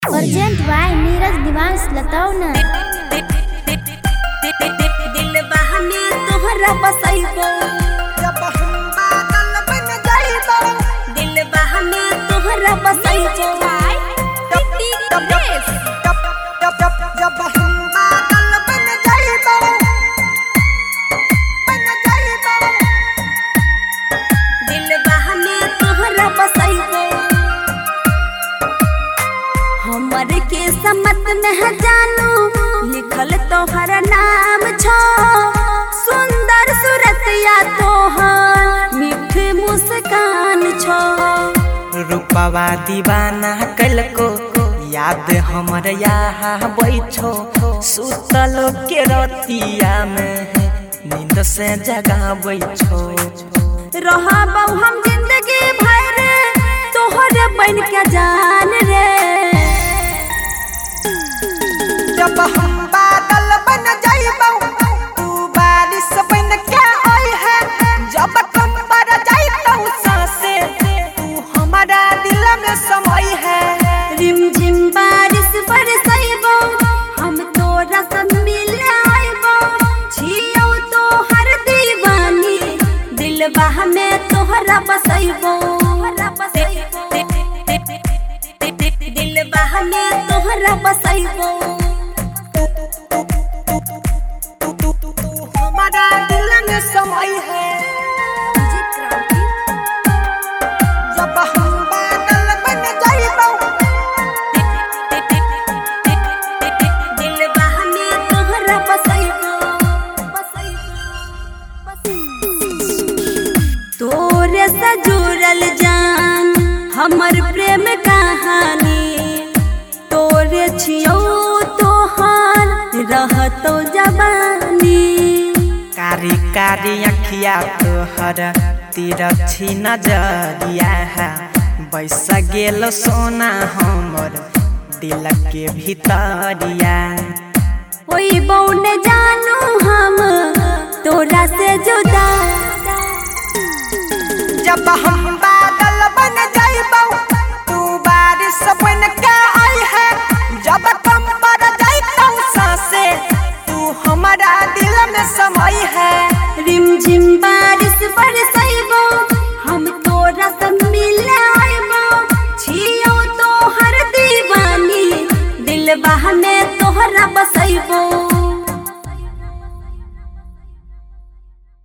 urgent by Neeraj Divansh लताओ ना दिल बहने तोहरा बसैबो जब हम बादल बन जाइबो दिल बहने तोहरा बसैबो जब हम बादल बन जाइबो दिल बहने तोहरा बसैबो हमर के समत में है जानू लिखल तोहर नाम छो सुंदर सूरतिया तोहर मीठ मुस्कान छो रूपवा दीवाना कल को याद हमर यहाँ बैठो सुतल के रतिया में नींद से जगा बैठो रहबौ हम जिंदगी भर तोहर बन के जान रे जब हम बादल बन जाइबौ तू बारिश बन के आई है जब तुम पर जाइतौ सांसे तू हमारा दिल में समय है रिमझिम बारिश बरसैबौ हम तोरा संग मिले आइबौ छियौ तोहर दीवानी दिलबा में तोहरा बसैबौ दिलबा में तोहरा बसैबौ हमारा दिल में समय है जब हम बादल बन जाइबौ दिलबा में तोहरा बसैबौ तोरे से जुड़ल जान हमर प्रेम कहानी तोरे छियौ तोहार रहतो जवानी कारी कारी अखिया तोहर तिरछी नजरिया है बैस गेल सोना हमर दिल के भीतरिया ओई बौन जानू हम तोरा से जुदा जब हम बादल बन जाइबौ तू बारिश बन के आई है जब तुम पर जाइतौ सांसे तू हमारा दिल में समय है रिमझिम